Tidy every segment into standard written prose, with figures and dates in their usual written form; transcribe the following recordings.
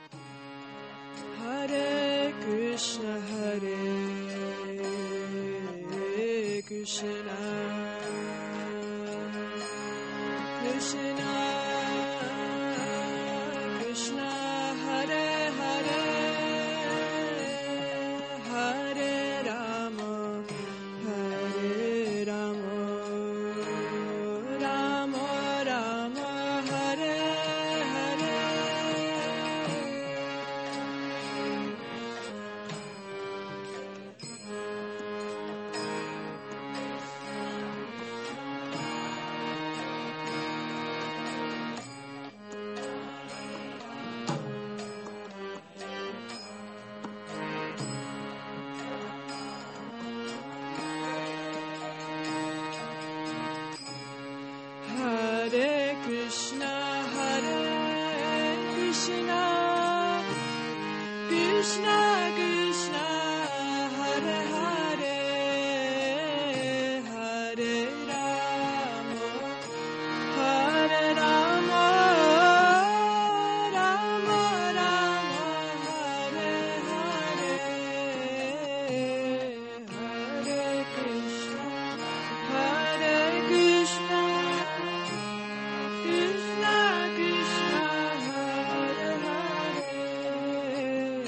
Hare Krishna, Krishna Krishna, Hare Hare, Hare Rama, Rama Rama, Hare Hare. Hare Krishna, Krishna Krishna, Hare Hare, Hare Rama, Rama Rama, Hare Hare, Hare Krishna, Krishna Krishna, Hare Hare.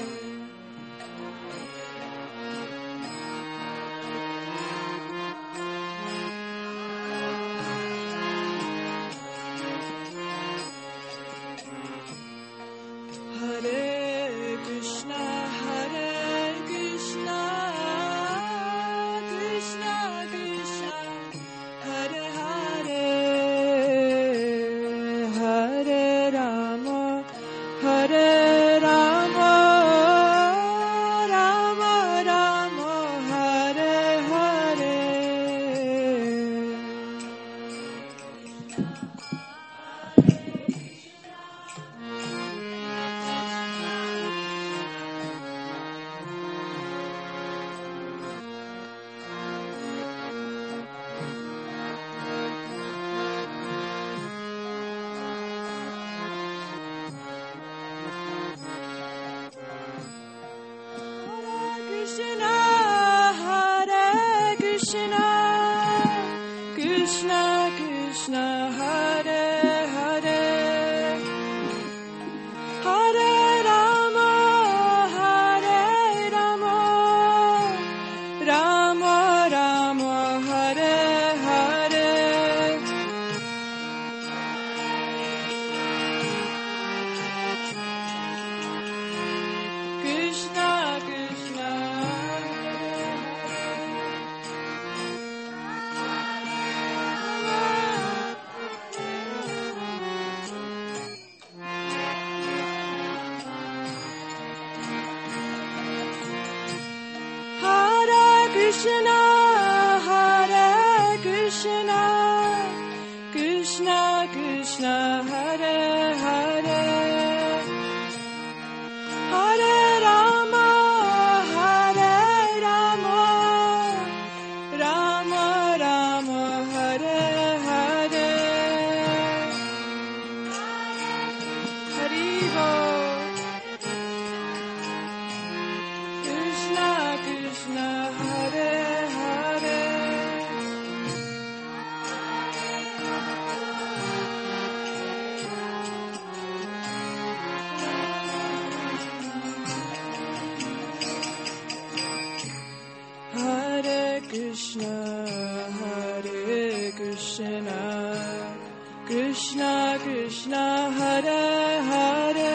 Hare Krishna, Krishna Krishna, Hare Hare, Hare Rama, Rama Rama, Hare Hare. Krishna Krishna, Hare Hare, Hare Rama, Rama Rama, Hare Hare. Krishna Krishna, Krishna, Krishna Krishna, Hare Hare, Hare Rama, Rama Rama, Hare Hare. Hari Bol. Krishna Krishna, Hare Hare. Hare Krishna, Krishna Krishna, Hare Hare,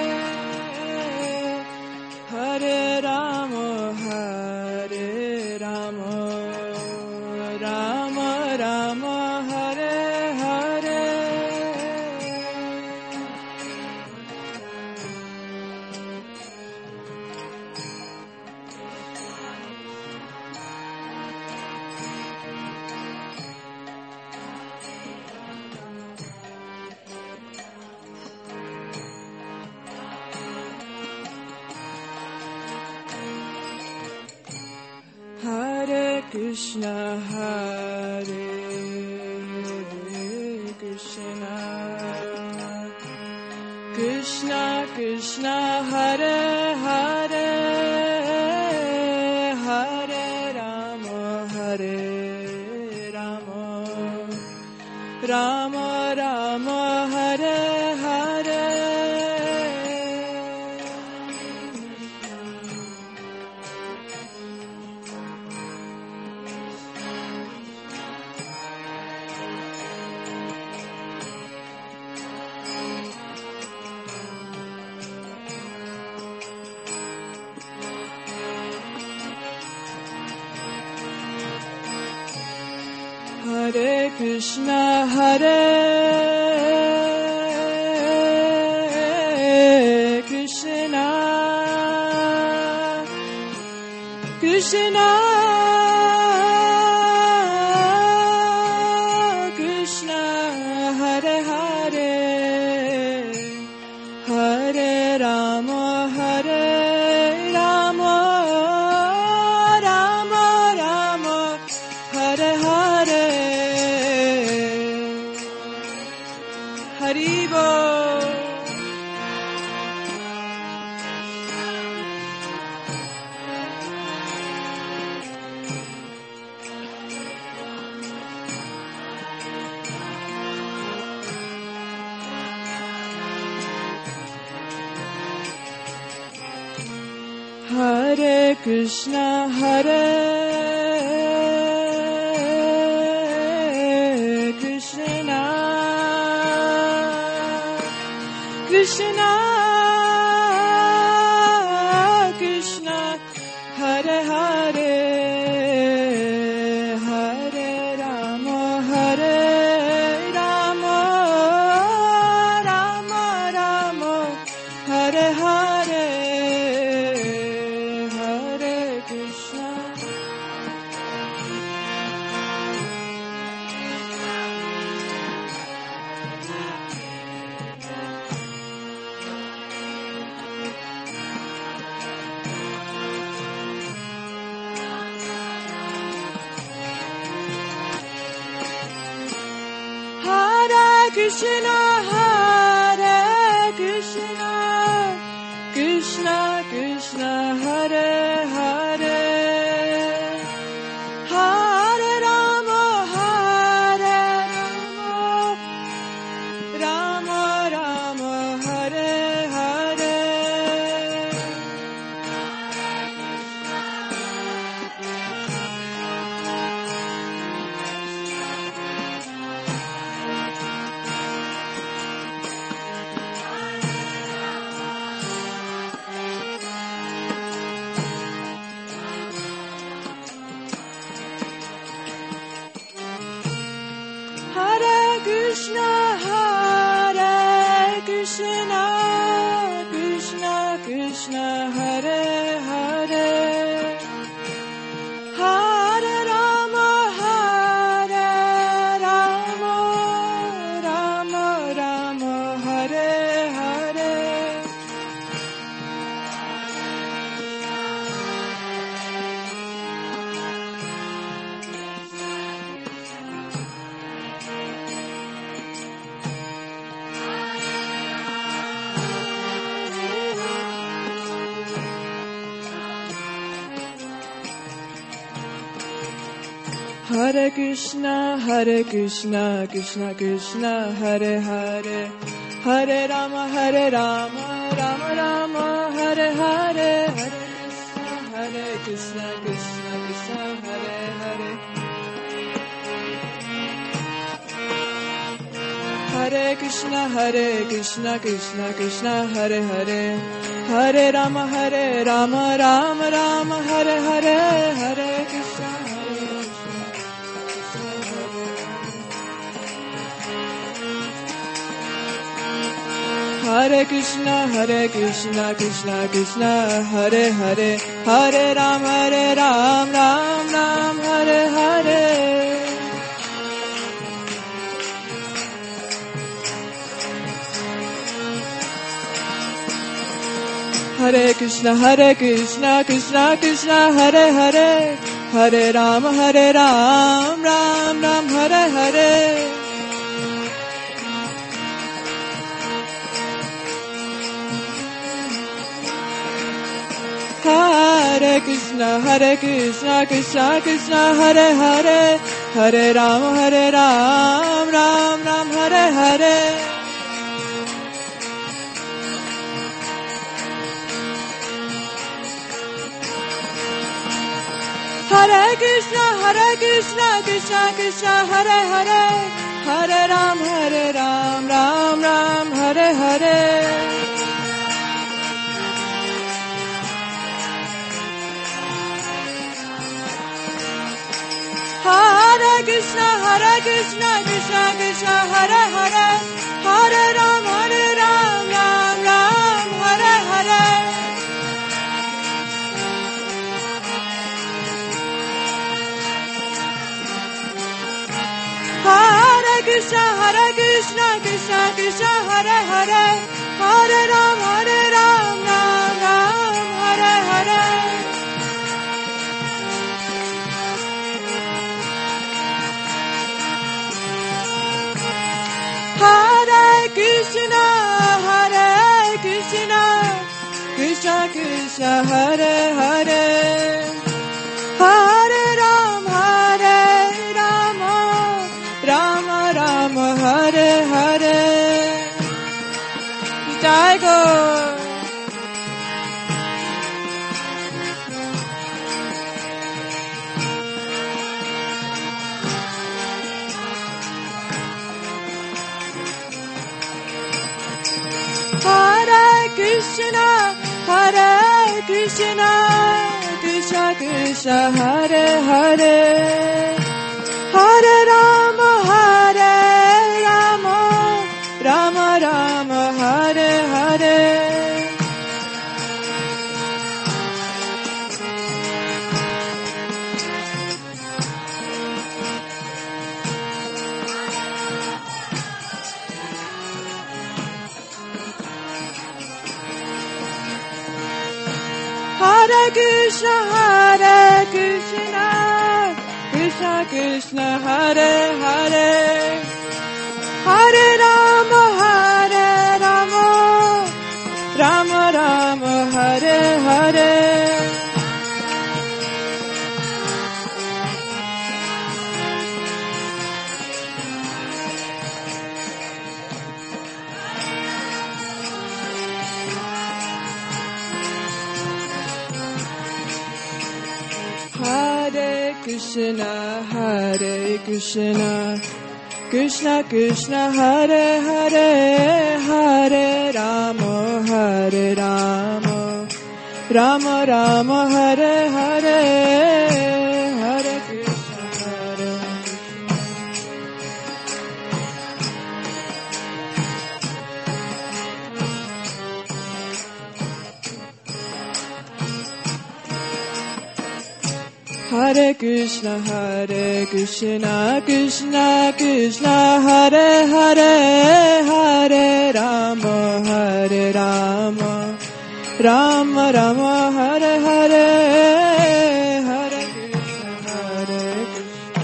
Hare Rama, Rama Rama, Hare Hare. Krishna, Krishna Krishna, Hare Rama, Hare Rama, Rama Rama, Hare Hare. Hare Krishna, Hare Krishna, Krishna Krishna, Hare Hare, Hare Rama, Hare Rama, Rama Rama, Hare Hare. Haribo. Hare Krishna, Hare Krishna, Krishna Krishna, Hare Hare, Hare Rama, Hare Rama, Rama Rama, Hare Hare, Hare Krishna. Hare Krishna, Hare Krishna, Krishna Krishna, Hare Hare, Hare Rama, Hare Rama, Rama Rama, Hare Hare. Hare Krishna, Hare Krishna, Krishna Krishna, Hare Hare, Hare Rama, Hare Rama, Rama Rama, Hare Hare. Hare Krishna, Hare Krishna, Krishna Krishna, Hare Hare, Hare Rama, Rama Rama, Hare Hare, Hare Krishna, Krishna Krishna, Hare Hare, Hare Krishna, Krishna Krishna, Hare Hare, Hare Rama, Rama Rama, Hare Hare, Hare Krishna, Hare Krishna, Krishna Krishna, Hare Hare, Hare Ram, Ram Ram, Hare Hare. Hare Krishna, Krishna Krishna, Hare Hare, Hare Ram, Ram Ram, Hare Hare. Hare Krishna, Krishna Krishna, Hare Hare, Hare Ram, Ram Ram, Hare Hare. Hare Krishna, Krishna Krishna, Hare Hare, Hare Ram, Ram Ram, Hare Hare. Hare Krishna, Krishna Krishna, Hare Hare, Hare Ram, Ram Ram, Hare Hare. Hare Krishna, Krishna Krishna, Hare Hare, Hare Ram, Ram Ram, Hare Hare. Hare Krishna, Krishna Krishna, Hare Hare, Hare Ram, Rama Rama, Hare Hare. Jai Gaur. Hare Krishna, Krishna Krishna, Hare Hare, Hare Rama, Rama Rama, Hare Hare. Hare Krishna, Krishna Krishna, Hare Hare, Hare Rama, Rama Rama, Hare Hare. Hare Krishna, Krishna Krishna, Hare Hare, Hare Rama, Rama Rama, Hare Hare, Hare Krishna, Hare Hare Krishna, Krishna Krishna, Hare Hare, Hare Rama, Rama Rama, Hare Hare, Hare Krishna, Hare Krishna.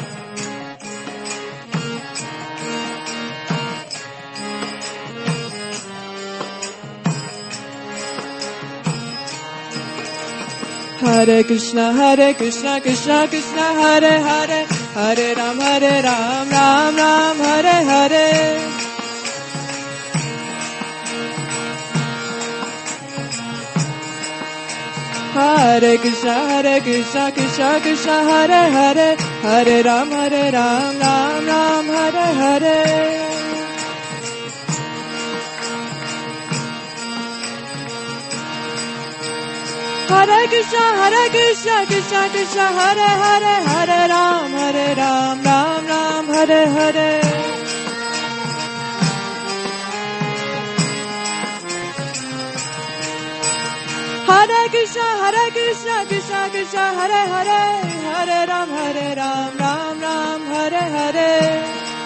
Hare Krishna, Krishna Krishna, Hare Hare, Hare Ram, Ram Ram, Hare Hare. Hare Krishna, Krishna Krishna, Hare Hare, Hare Ram, Ram Ram, Hare Hare. Hare Krishna, Krishna Krishna, Hare Hare, Hare Ram, Ram Ram, Hare Hare. Hare Krishna, Krishna Krishna, Hare Hare, Hare Ram, Ram Ram, Hare Hare.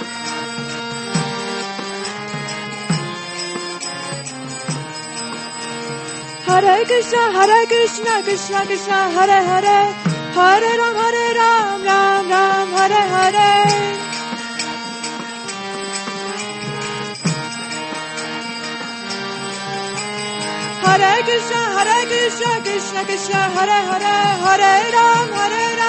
Hare Krishna, Krishna Krishna, Hare Hare, Hare Ram, Ram Ram, Hare Hare. Krishna Krishna Krishna Hare Hare Hare Ram Hare Ram